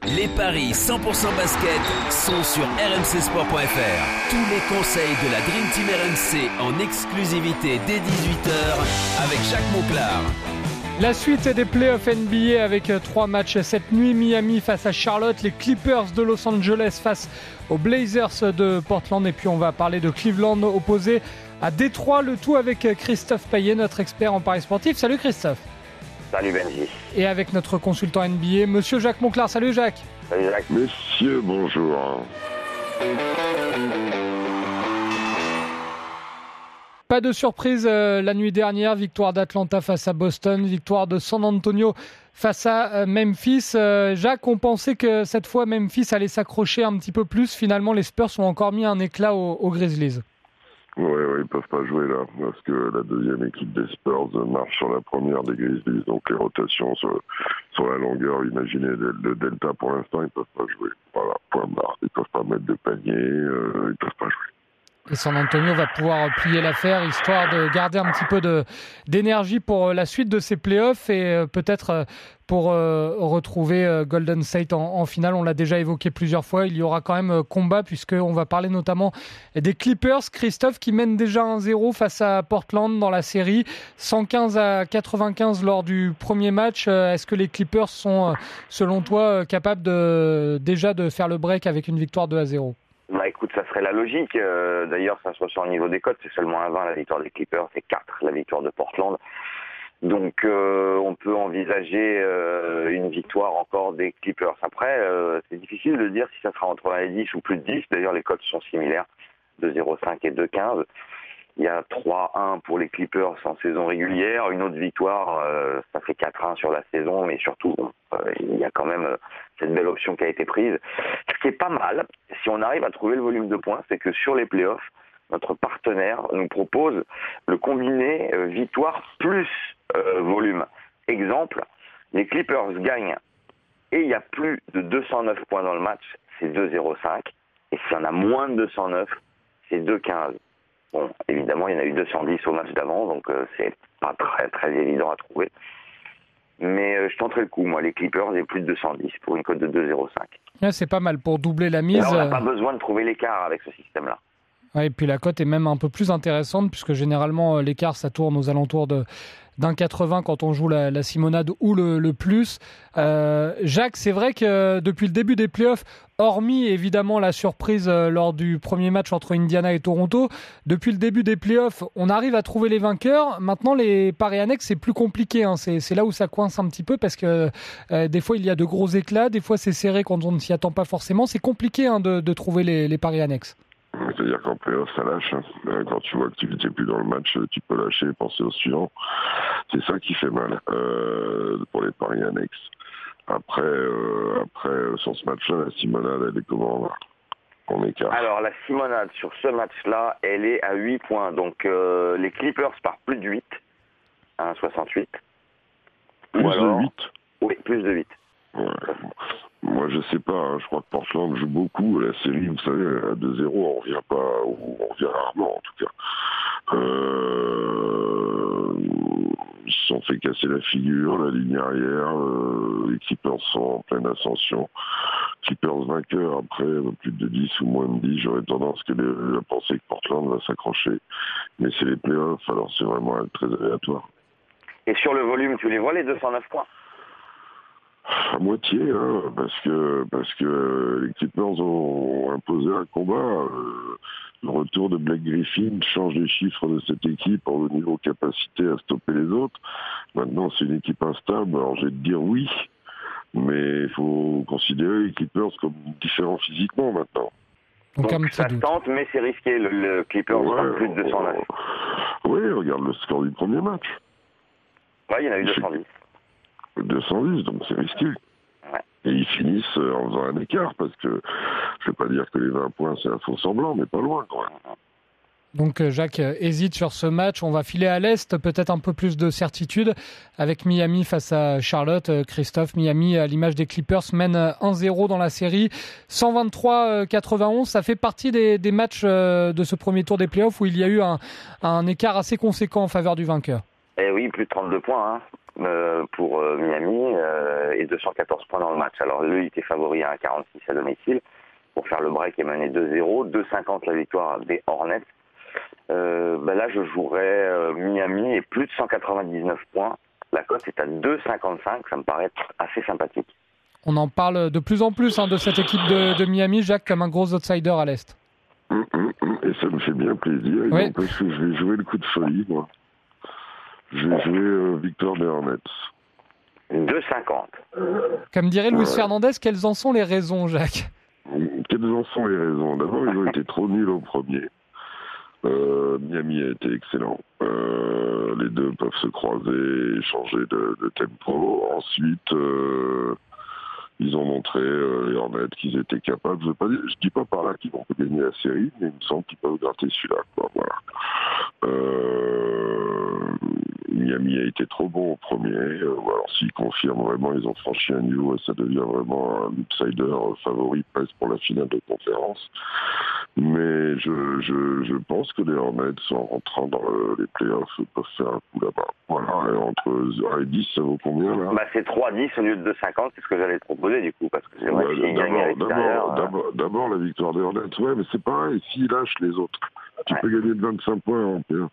Les paris 100% basket sont sur rmcsport.fr. Tous les conseils de la Dream Team RMC en exclusivité dès 18h avec Jacques Monclar. La suite des playoffs NBA avec 3 matchs cette nuit. Miami face à Charlotte, les Clippers de Los Angeles face aux Blazers de Portland. Et puis on va parler de Cleveland opposé à Détroit. Le tout avec Christophe Payet, notre expert en paris sportif. Salut Christophe. Salut Benji. Et avec notre consultant NBA, monsieur Jacques Monclar. Salut Jacques. Salut Jacques. Messieurs, bonjour. Pas de surprise la nuit dernière, victoire d'Atlanta face à Boston, victoire de San Antonio face à Memphis. Jacques, on pensait que cette fois Memphis allait s'accrocher un petit peu plus. Finalement, les Spurs ont encore mis un éclat aux Grizzlies. Oui, ils peuvent pas jouer là, parce que la deuxième équipe des Spurs marche sur la première des Grizzlies, donc les rotations sur la longueur, imaginez le delta pour l'instant, ils peuvent pas jouer. Voilà, point barre. Ils peuvent pas mettre de panier, ils peuvent pas jouer. Et San Antonio va pouvoir plier l'affaire, histoire de garder un petit peu d'énergie pour la suite de ces playoffs et peut-être pour retrouver Golden State en finale. On l'a déjà évoqué plusieurs fois, il y aura quand même combat puisqu'on va parler notamment des Clippers. Christophe qui mène déjà 1-0 face à Portland dans la série, 115-95 lors du premier match. Est-ce que les Clippers sont, selon toi, capables déjà de faire le break avec une victoire 2-0 ? Bah écoute, ça serait la logique. D'ailleurs, ça soit sur le niveau des cotes, c'est seulement 1,20 la victoire des Clippers, c'est 4 la victoire de Portland. Donc on peut envisager une victoire encore des Clippers. Après, c'est difficile de dire si ça sera entre 1 et 10 ou plus de 10. D'ailleurs, les cotes sont similaires, 2,05 et 2,15. Il y a 3-1 pour les Clippers en saison régulière. Une autre victoire, ça fait 4-1 sur la saison, mais surtout, il y a quand même cette belle option qui a été prise. Ce qui est pas mal, si on arrive à trouver le volume de points, c'est que sur les playoffs, notre partenaire nous propose le combiné victoire plus volume. Exemple, les Clippers gagnent et il y a plus de 209 points dans le match, c'est 2,05. Et s'il y en a moins de 209, c'est 2,15. Bon, évidemment, il y en a eu 210 au match d'avant, donc c'est pas très très évident à trouver. Mais je tenterai le coup, moi, les Clippers et plus de 210 pour une cote de 2,05. Ouais, c'est pas mal pour doubler la mise. Là, on n'a pas besoin de trouver l'écart avec ce système-là. Ouais, et puis la cote est même un peu plus intéressante puisque généralement l'écart ça tourne aux alentours d'1,80 quand on joue la Simonade ou le plus. Jacques, c'est vrai que depuis le début des playoffs, hormis évidemment la surprise lors du premier match entre Indiana et Toronto, depuis le début des playoffs, on arrive à trouver les vainqueurs. Maintenant, les paris annexes, c'est plus compliqué. Hein. C'est là où ça coince un petit peu parce que des fois, il y a de gros éclats, des fois, c'est serré quand on ne s'y attend pas forcément. C'est compliqué de trouver les paris annexes. C'est-à-dire qu'en playoff, ça lâche. Quand tu vois que tu n'étais plus dans le match, tu peux lâcher et penser au suivant. C'est ça qui fait mal pour les paris annexes. Après, sur ce match-là, la Simonade, elle est comment en écart? Alors, la Simonade, sur ce match-là, elle est à 8 points. Donc, les Clippers par plus de 8, 1,68. Plus de 8? Oui, plus de 8. Ouais. Moi, je sais pas, hein. Je crois que Portland joue beaucoup. La série, vous savez, à 2-0, on revient pas, ou on revient rarement, en tout cas. Ils se sont fait casser la figure, la ligne arrière. Les Clippers sont en pleine ascension. Clippers vainqueurs, après, plus de 10 ou moins de 10, j'aurais tendance à penser que Portland va s'accrocher. Mais c'est les playoffs, alors c'est vraiment très aléatoire. Et sur le volume, tu les vois, les 209 points? À moitié, hein, parce que les Clippers ont imposé un combat. Le retour de Blake Griffin change les chiffres de cette équipe au niveau capacité à stopper les autres. Maintenant, c'est une équipe instable. Alors, j'ai de dire oui, mais il faut considérer les Clippers comme différents physiquement maintenant. Donc ça tente, mais c'est risqué. Le Clippers prend plus de 209. Oui, regarde le score du premier match. Oui, il y en a eu 210. 210, donc c'est risqué. Ouais. Et ils finissent en faisant un écart, parce que je ne vais pas dire que les 20 points c'est un faux semblant, mais pas loin quand même. Donc Jacques hésite sur ce match. On va filer à l'Est, peut-être un peu plus de certitude avec Miami face à Charlotte. Christophe, Miami, à l'image des Clippers, mène 1-0 dans la série. 123-91, ça fait partie des matchs de ce premier tour des playoffs où il y a eu un écart assez conséquent en faveur du vainqueur. Eh oui, plus de 32 points. Hein. pour Miami et 214 points dans le match. Alors lui, il était favori à 1,46 à domicile pour faire le break et mener 2-0. 2,50 la victoire des Hornets. Là, je jouerais Miami et plus de 199 points. La cote est à 2,55. Ça me paraît assez sympathique. On en parle de plus en plus de cette équipe de Miami, Jacques, comme un gros outsider à l'Est. Et ça me fait bien plaisir, oui. Parce que je vais jouer le coup de folie, moi. Je vais jouer victoire des Hornets. 2,50. Comme dirait Luis Fernandez, quelles en sont les raisons, Jacques? Quelles en sont les raisons? D'abord, ils ont été trop nuls au premier. Miami a été excellent. Les deux peuvent se croiser, changer de tempo. Ensuite, ils ont montré, les Hornets, qu'ils étaient capables. Je dis pas par là qu'ils vont gagner la série, mais il me semble qu'ils peuvent gratter celui-là. Voilà. Miami a été trop bon au premier. Alors s'ils confirment vraiment, ils ont franchi un niveau et ça devient vraiment un outsider favori presque pour la finale de conférence. Mais je pense que les Hornets, en rentrant dans les playoffs, peuvent faire un coup là-bas. Voilà, et entre 1 et 10, ça vaut combien là? C'est 3-10 au lieu de 2,50, c'est ce que j'allais te proposer du coup, parce que c'est vrai qu'ils gagnent à l'extérieur. D'abord la victoire des Hornets, ouais, mais c'est pareil, s'ils lâchent les autres, tu peux gagner de 25 points en playoff.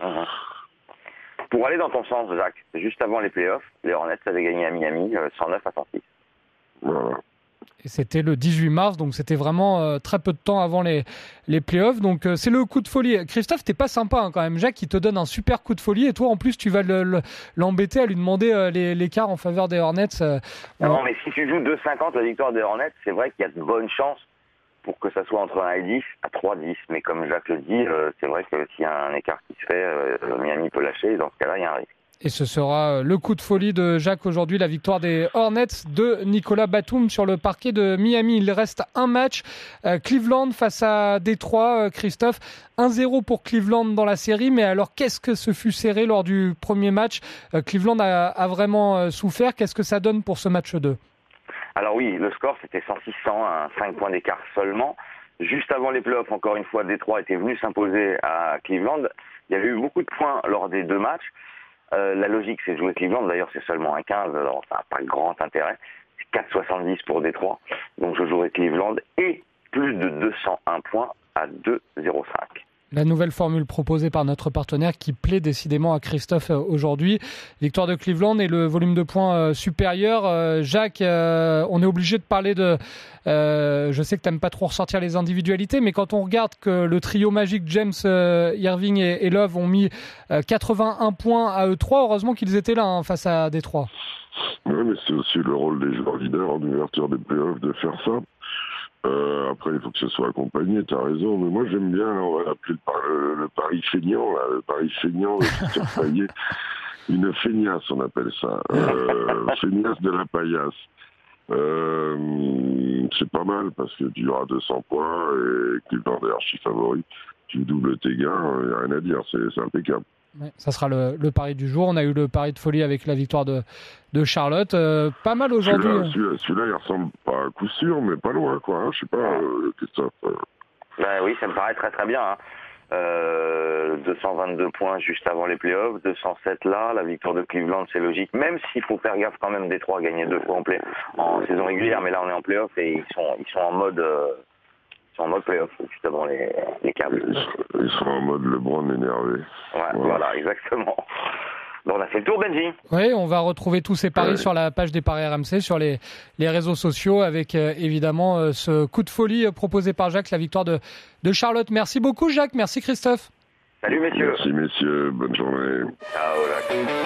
Pour aller dans ton sens, Jacques, juste avant les playoffs, les Hornets avaient gagné à Miami 109 à 106. Voilà. Et c'était le 18 mars, donc c'était vraiment très peu de temps avant les playoffs. Donc c'est le coup de folie. Christophe, t'es pas sympa quand même. Jacques, il te donne un super coup de folie et toi, en plus, tu vas l'embêter à lui demander l'écart en faveur des Hornets. Non, mais si tu joues 2,50 la victoire des Hornets, c'est vrai qu'il y a de bonnes chances pour que ça soit entre 1 et 10 à 3,10. Mais comme Jacques le dit, c'est vrai que s'il y a un écart qui se fait, Miami peut lâcher. Dans ce cas-là, il y a un risque. Et ce sera le coup de folie de Jacques aujourd'hui, la victoire des Hornets de Nicolas Batum sur le parquet de Miami. Il reste un match, Cleveland face à Détroit, Christophe. 1-0 pour Cleveland dans la série, mais alors qu'est-ce que ce fut serré lors du premier match? Cleveland a vraiment souffert. Qu'est-ce que ça donne pour ce match 2? Alors oui, le score c'était 106-100, 5 points d'écart seulement. Juste avant les playoffs, encore une fois, Détroit était venu s'imposer à Cleveland. Il y avait eu beaucoup de points lors des deux matchs. La logique, c'est de jouer Cleveland. D'ailleurs, c'est seulement 1,15, alors ça n'a pas grand intérêt. C'est 4,70 pour Détroit. Donc, je jouerai Cleveland et plus de 201 points à 2,05. La nouvelle formule proposée par notre partenaire qui plaît décidément à Christophe aujourd'hui. Victoire de Cleveland et le volume de points supérieur. Jacques, on est obligé de parler de... je sais que tu n'aimes pas trop ressortir les individualités, mais quand on regarde que le trio magique James, Irving et Love ont mis 81 points à eux trois, heureusement qu'ils étaient là face à Détroit. Oui, mais c'est aussi le rôle des joueurs leaders en ouverture des playoffs de faire ça. Après, il faut que ce soit accompagné, tu as raison, mais moi j'aime bien, on va l'appeler le pari feignant, là, le pari feignant, une feignasse, on appelle ça, feignasse de la paillasse. C'est pas mal parce que tu auras 200 points et que tu es archi favori, tu doubles tes gains, il n'y a rien à dire, c'est impeccable. Ouais, ça sera le pari du jour. On a eu le pari de folie avec la victoire de Charlotte. Pas mal aujourd'hui. Celui-là, il ressemble pas à coup sûr, mais pas loin, quoi. Hein. Je sais pas, Christophe. Oui, ça me paraît très très bien. 222 points juste avant les playoffs, 207 là. La victoire de Cleveland, c'est logique. Même s'il faut faire gaffe quand même, Détroit a gagné 2 fois en saison régulière, mais là on est en playoff et ils sont en mode... en mode playoff, juste avant les câbles. Ils sont en mode LeBron énervé. Voilà, exactement. Bon, on a fait le tour, Benji. Oui, on va retrouver tous ces paris sur la page des paris RMC, sur les réseaux sociaux, avec évidemment ce coup de folie proposé par Jacques, la victoire de Charlotte. Merci beaucoup, Jacques. Merci, Christophe. Salut, messieurs. Merci, messieurs. Bonne journée. Ciao, Jacques.